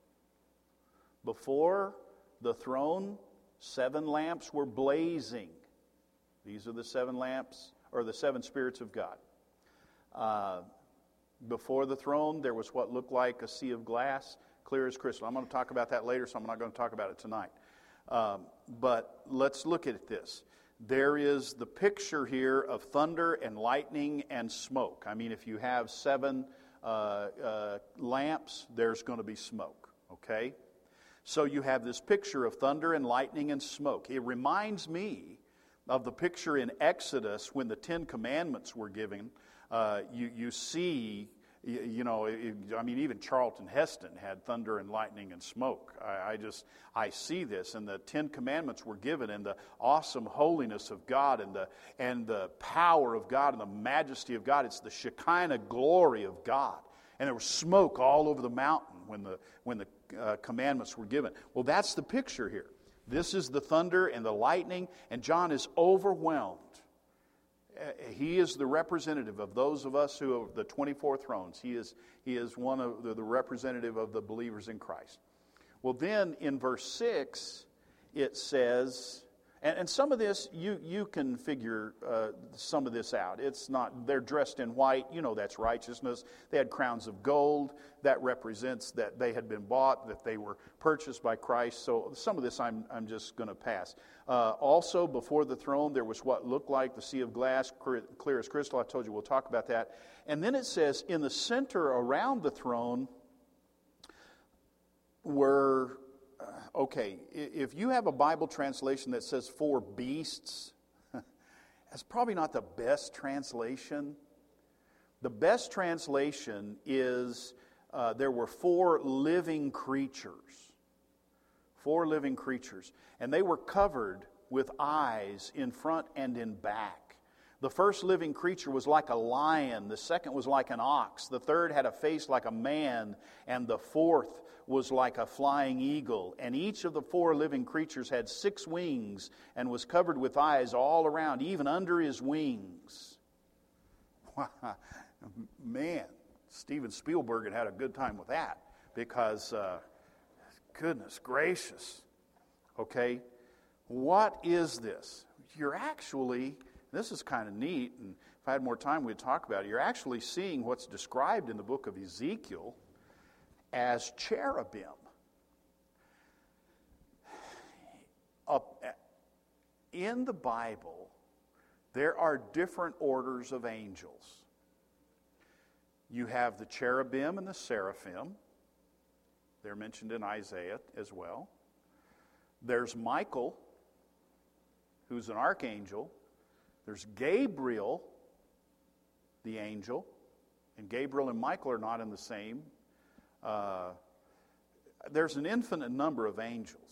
Before the throne, 7 lamps were blazing. These are the 7 lamps, or the 7 spirits of God. Before the throne, there was what looked like a sea of glass, clear as crystal. I'm going to talk about that later, so I'm not going to talk about it tonight. But let's look at this. There is the picture here of thunder and lightning and smoke. I mean, if you have 7 lamps, there's going to be smoke, okay? So you have this picture of thunder and lightning and smoke. It reminds me of the picture in Exodus when the 10 Commandments were given. You see, I mean, even Charlton Heston had thunder and lightning and smoke. I see this, and the 10 Commandments were given, and the awesome holiness of God, and the power of God, and the majesty of God. It's the Shekinah glory of God, and there was smoke all over the mountain when the commandments were given. Well, that's the picture here. This is the thunder and the lightning, and John is overwhelmed. He is the representative of those of us who are the 24 thrones. He is one of the representative of the believers in Christ. Well, then in verse 6, it says, and some of this, you can figure some of this out. It's not, they're dressed in white. You know that's righteousness. They had crowns of gold. That represents that they had been bought, that they were purchased by Christ. So some of this I'm just going to pass. Also, before the throne, there was what looked like the sea of glass, clear as crystal. I told you we'll talk about that. And then it says, in the center around the throne were... Okay, if you have a Bible translation that says 4 beasts, that's probably not the best translation. The best translation is there were 4 living creatures. 4 living creatures. And they were covered with eyes in front and in back. The first living creature was like a lion. The second was like an ox. The third had a face like a man. And the fourth was like a flying eagle. And each of the 4 living creatures had 6 wings and was covered with eyes all around, even under his wings. Man, Steven Spielberg had a good time with that because, goodness gracious. Okay, what is this? You're actually... This is kind of neat, and if I had more time, we'd talk about it. You're actually seeing what's described in the book of Ezekiel as cherubim. In the Bible, there are different orders of angels. You have the cherubim and the seraphim. They're mentioned in Isaiah as well. There's Michael, who's an archangel. There's Gabriel, the angel, and Gabriel and Michael are not in the same. There's an infinite number of angels.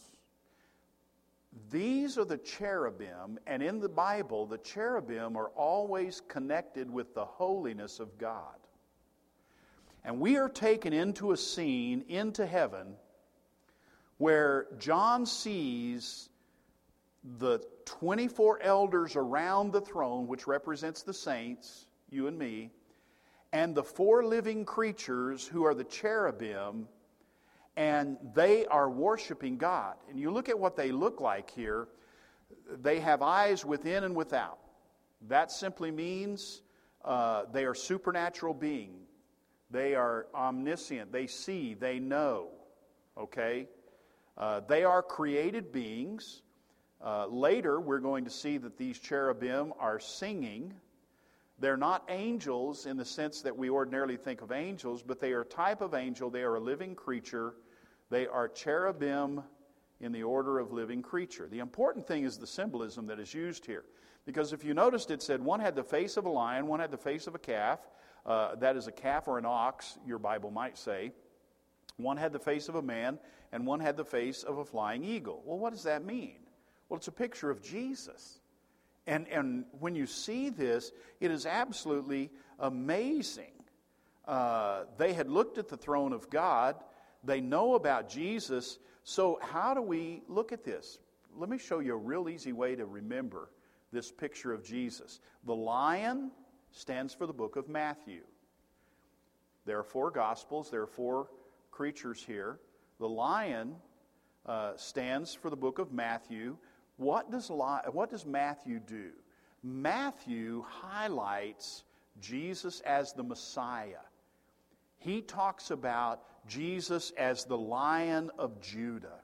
These are the cherubim, and in the Bible, the cherubim are always connected with the holiness of God. And we are taken into a scene, into heaven, where John sees the 24 elders around the throne, which represents the saints, you and me, and the 4 living creatures who are the cherubim, and they are worshiping God. And you look at what they look like here. They have eyes within and without. That simply means they are supernatural beings. They are omniscient. They see. They know. Okay? They are created beings. Later, we're going to see that these cherubim are singing. They're not angels in the sense that we ordinarily think of angels, but they are a type of angel. They are a living creature. They are cherubim in the order of living creature. The important thing is the symbolism that is used here. Because if you noticed, it said one had the face of a lion, one had the face of a calf. That is a calf or an ox, your Bible might say. One had the face of a man, and one had the face of a flying eagle. Well, what does that mean? Well, it's a picture of Jesus. And when you see this, it is absolutely amazing. They had looked at the throne of God. They know about Jesus. So how do we look at this? Let me show you a real easy way to remember this picture of Jesus. The lion stands for the book of Matthew. There are 4 Gospels. There are 4 creatures here. The lion stands for the book of Matthew. What does Matthew do? Matthew highlights Jesus as the Messiah. He talks about Jesus as the Lion of Judah.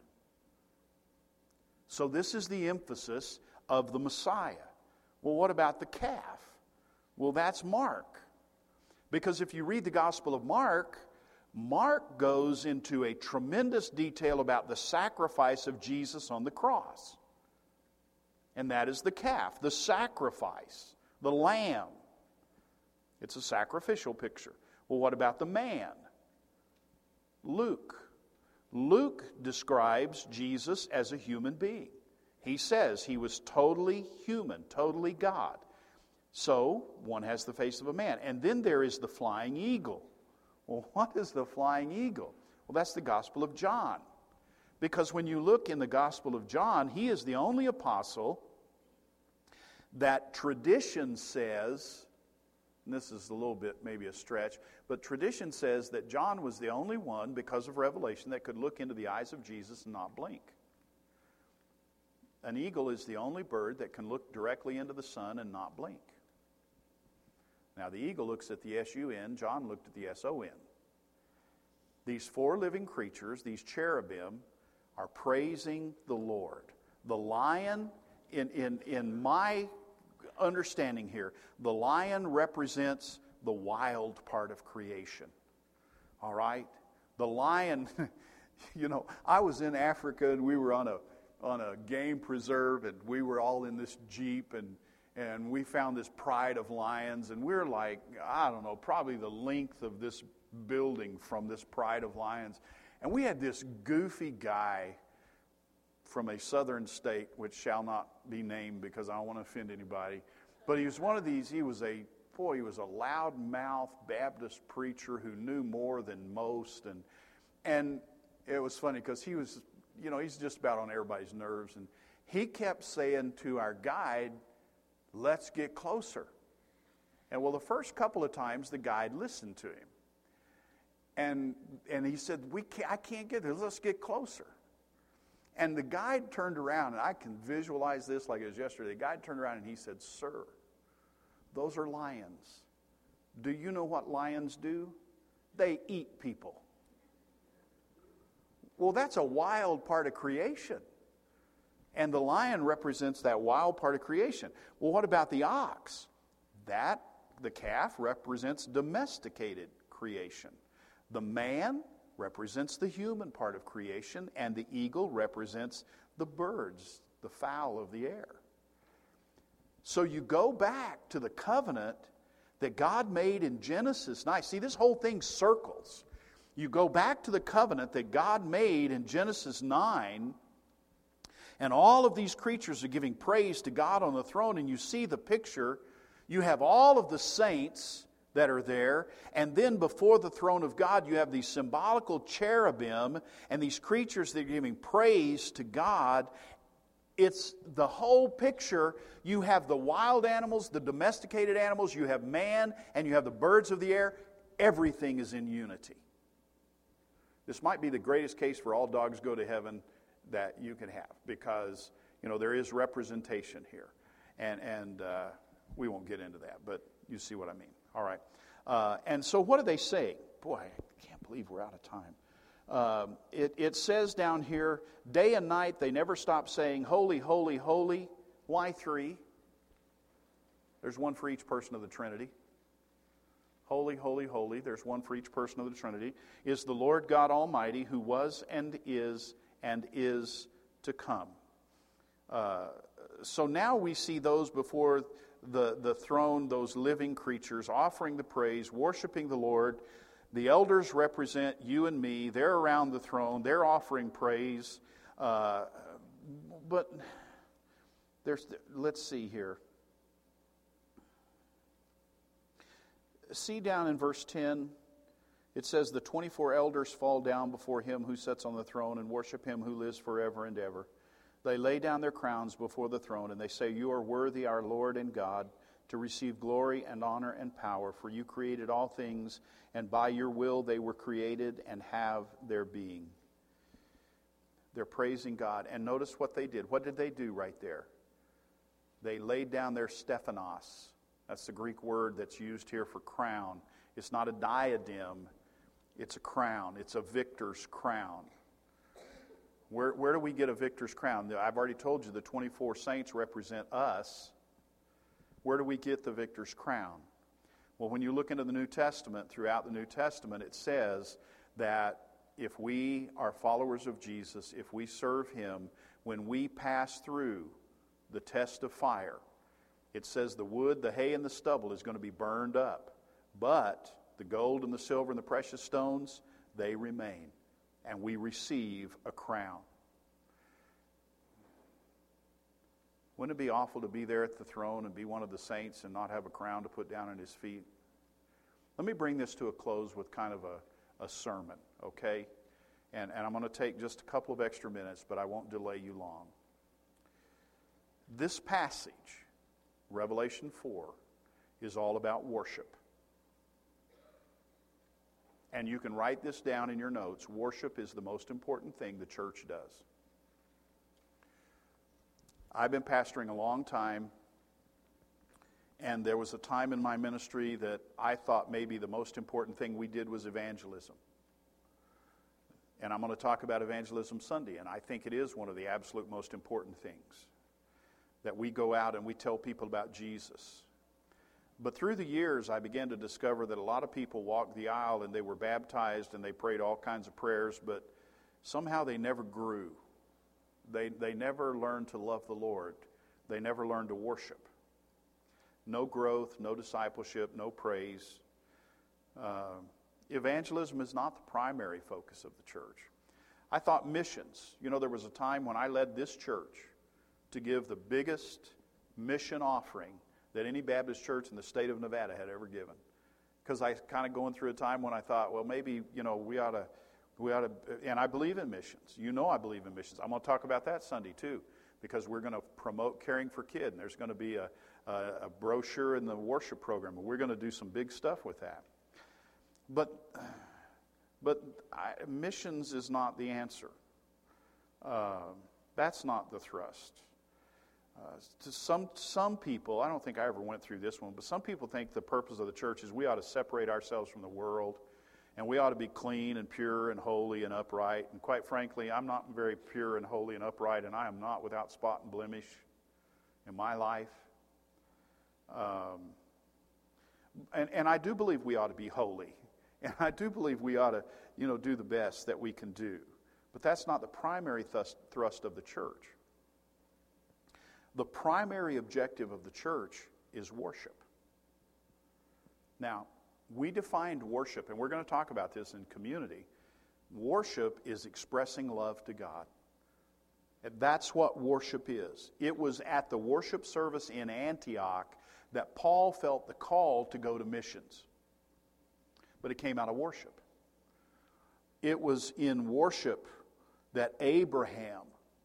So this is the emphasis of the Messiah. Well, what about the calf? Well, that's Mark. Because if you read the Gospel of Mark, Mark goes into a tremendous detail about the sacrifice of Jesus on the cross. And that is the calf, the sacrifice, the lamb. It's a sacrificial picture. Well, what about the man? Luke. Luke describes Jesus as a human being. He says he was totally human, totally God. So, one has the face of a man. And then there is the flying eagle. Well, what is the flying eagle? Well, that's the Gospel of John. Because when you look in the Gospel of John, he is the only apostle that tradition says, and this is a little bit maybe a stretch, but tradition says that John was the only one, because of revelation, that could look into the eyes of Jesus and not blink. An eagle is the only bird that can look directly into the sun and not blink. Now, the eagle looks at the S-U-N, John looked at the S-O-N. These 4 living creatures, these cherubim, are praising the Lord. The lion, in my understanding here, the lion represents the wild part of creation. All right? The lion, I was in Africa and we were on a game preserve, and we were all in this Jeep, and we found this pride of lions, and we're like, I don't know, probably the length of this building from this pride of lions. And we had this goofy guy from a southern state, which shall not be named because I don't want to offend anybody. But he was one of these, he was a loudmouth Baptist preacher who knew more than most. And it was funny because he was, he's just about on everybody's nerves. And he kept saying to our guide, let's get closer. And well, the first couple of times the guide listened to him. And he said, I can't get there, let's get closer. And the guide turned around, and I can visualize this like it was yesterday. The guide turned around and he said, sir, those are lions. Do you know what lions do? They eat people. Well, that's a wild part of creation. And the lion represents that wild part of creation. Well, what about the ox? The calf represents domesticated creation. The man represents the human part of creation, and the eagle represents the birds, the fowl of the air. So you go back to the covenant that God made in Genesis 9. See, this whole thing circles. You go back to the covenant that God made in Genesis 9, and all of these creatures are giving praise to God on the throne, and you see the picture. You have all of the saints that are there, and then before the throne of God, you have these symbolical cherubim and these creatures that are giving praise to God. It's the whole picture. You have the wild animals, the domesticated animals, you have man, and you have the birds of the air. Everything is in unity. This might be the greatest case for all dogs go to heaven that you can have, because there is representation here, and we won't get into that, but you see what I mean. All right. And so what do they say? Boy, I can't believe we're out of time. It says down here, day and night they never stop saying, holy, holy, holy. Why 3? There's one for each person of the Trinity. Holy, holy, holy. There's one for each person of the Trinity. Is the Lord God Almighty, who was and is to come. So now we see those before the throne, those living creatures, offering the praise, worshiping the Lord. The elders represent you and me. They're around the throne. They're offering praise. But let's see here. See down in verse 10, it says, the 24 elders fall down before him who sits on the throne and worship him who lives forever and ever. They lay down their crowns before the throne, and they say, you are worthy, our Lord and God, to receive glory and honor and power, for you created all things, and by your will they were created and have their being. They're praising God. And notice what they did. What did they do right there? They laid down their Stephanos. That's the Greek word that's used here for crown. It's not a diadem. It's a crown. It's a victor's crown. Where do we get a victor's crown? I've already told you the 24 saints represent us. Where do we get the victor's crown? Well, when you look into the New Testament, throughout the New Testament, it says that if we are followers of Jesus, if we serve him, when we pass through the test of fire, it says the wood, the hay, and the stubble is going to be burned up. But the gold and the silver and the precious stones, they remain. And we receive a crown. Wouldn't it be awful to be there at the throne and be one of the saints and not have a crown to put down on his feet? Let me bring this to a close with kind of a sermon, okay? And I'm going to take just a couple of extra minutes, but I won't delay you long. This passage, Revelation 4, is all about worship. And you can write this down in your notes. Worship is the most important thing the church does. I've been pastoring a long time, and there was a time in my ministry that I thought maybe the most important thing we did was evangelism. And I'm going to talk about evangelism Sunday, and I think it is one of the absolute most important things, that we go out and we tell people about Jesus. But through the years, I began to discover that a lot of people walked the aisle and they were baptized and they prayed all kinds of prayers, but somehow they never grew. They never learned to love the Lord. They never learned to worship. No growth, no discipleship, no praise. Evangelism is not the primary focus of the church. I thought missions. You know, there was a time when I led this church to give the biggest mission offering that any Baptist church in the state of Nevada had ever given. Because I kind of going through a time when I thought, well, maybe, you know, we ought to, and I believe in missions. You know I believe in missions. I'm going to talk about that Sunday too, because we're going to promote Caring for Kids, and there's going to be a brochure in the worship program, and we're going to do some big stuff with that. But missions is not the answer. That's not the thrust. To some people, I don't think I ever went through this one, but some people think the purpose of the church is we ought to separate ourselves from the world, and we ought to be clean and pure and holy and upright. And quite frankly, I'm not very pure and holy and upright, and I am not without spot and blemish in my life. And I do believe we ought to be holy, and I do believe we ought to, do the best that we can do. But that's not the primary thrust of the church. The primary objective of the church is worship. Now, we defined worship, and we're going to talk about this in community. Worship is expressing love to God. And that's what worship is. It was at the worship service in Antioch that Paul felt the call to go to missions. But it came out of worship. It was in worship that Abraham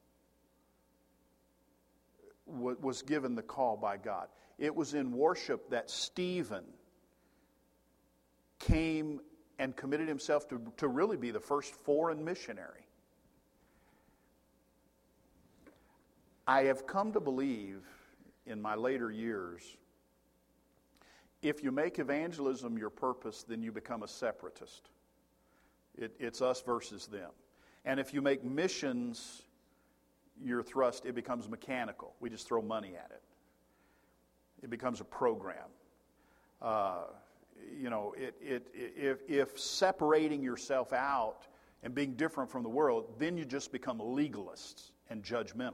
was given the call by God. It was in worship that Stephen came and committed himself to really be the first foreign missionary. I have come to believe in my later years, if you make evangelism your purpose, then you become a separatist. It's us versus them. And if you make missions your thrust, it becomes mechanical. We just throw money at it. It becomes a program. If separating yourself out and being different from the world, then you just become legalists. and judgmental.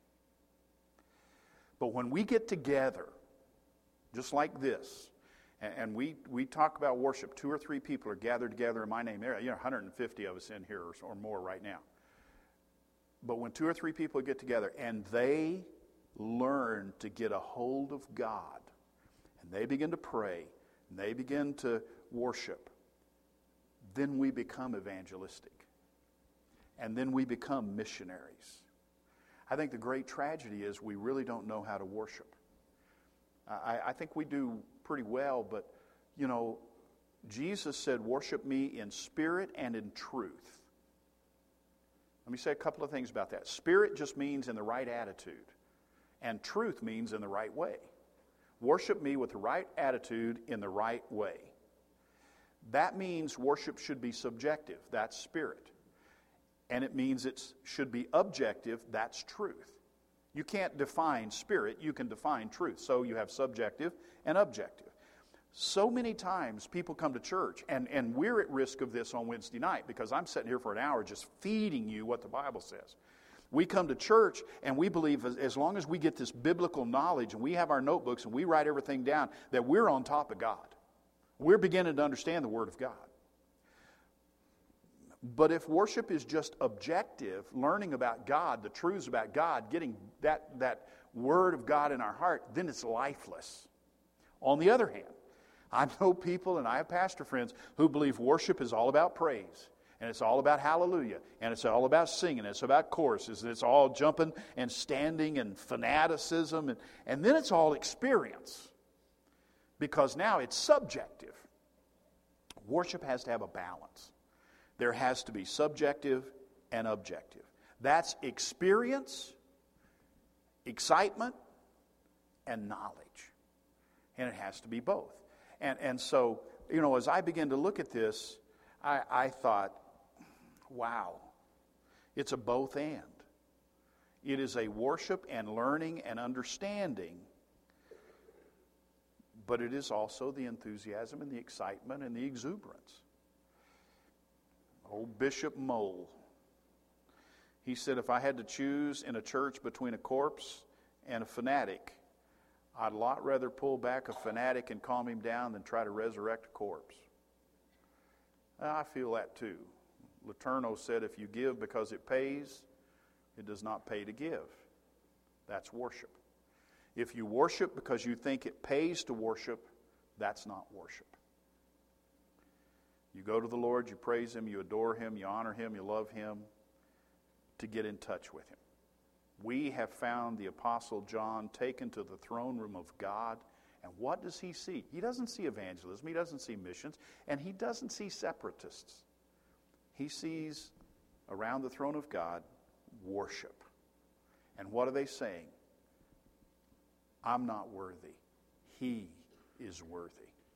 But when we get together, just like this, and we talk about worship, 2 or 3 people are gathered together in my name. There, 150 of us in here or more right now. But when 2 or 3 people get together and they learn to get a hold of God, and they begin to pray, and they begin to worship, then we become evangelistic. And then we become missionaries. I think the great tragedy is we really don't know how to worship. I think we do pretty well, but, Jesus said, worship me in spirit and in truth. Let me say a couple of things about that. Spirit just means in the right attitude, and truth means in the right way. Worship me with the right attitude in the right way. That means worship should be subjective. That's spirit. And it means it should be objective. That's truth. You can't define spirit. You can define truth. So you have subjective and objective. So many times people come to church, and we're at risk of this on Wednesday night because I'm sitting here for an hour just feeding you what the Bible says. We come to church and we believe as long as we get this biblical knowledge and we have our notebooks and we write everything down, that we're on top of God. We're beginning to understand the Word of God. But if worship is just objective, learning about God, the truths about God, getting that Word of God in our heart, then it's lifeless. On the other hand, I know people, and I have pastor friends, who believe worship is all about praise. And it's all about hallelujah. And it's all about singing. It's about choruses. And it's all jumping and standing and fanaticism. And then it's all experience. Because now it's subjective. Worship has to have a balance. There has to be subjective and objective. That's experience, excitement, and knowledge. And it has to be both. And so, as I began to look at this, I thought, wow, it's a both and. It is a worship and learning and understanding, but it is also the enthusiasm and the excitement and the exuberance. Old Bishop Mole, he said, if I had to choose in a church between a corpse and a fanatic, I'd a lot rather pull back a fanatic and calm him down than try to resurrect a corpse. I feel that too. Letourneau said, if you give because it pays, it does not pay to give. That's worship. If you worship because you think it pays to worship, that's not worship. You go to the Lord, you praise Him, you adore Him, you honor Him, you love Him, to get in touch with Him. We have found the Apostle John taken to the throne room of God, and what does he see? He doesn't see evangelism, he doesn't see missions, and he doesn't see separatists. He sees around the throne of God worship. And what are they saying? I'm not worthy. He is worthy.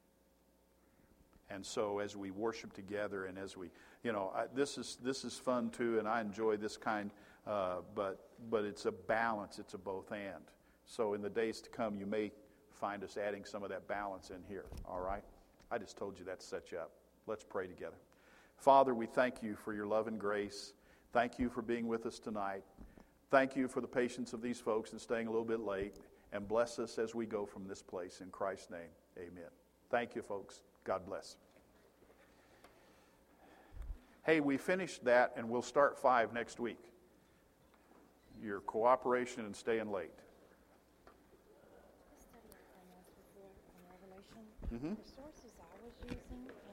And so as we worship together and as we, this is fun too, and I enjoy this kind, but it's a balance, it's a both and. So in the days to come, you may find us adding some of that balance in here, all right? I just told you that to set you up. Let's pray together. Father, we thank you for your love and grace. Thank you for being with us tonight. Thank you for the patience of these folks and staying a little bit late. And bless us as we go from this place. In Christ's name, amen. Thank you, folks. God bless. Hey, we finished that, and we'll start 5 next week. Your cooperation and staying late. The sources I was using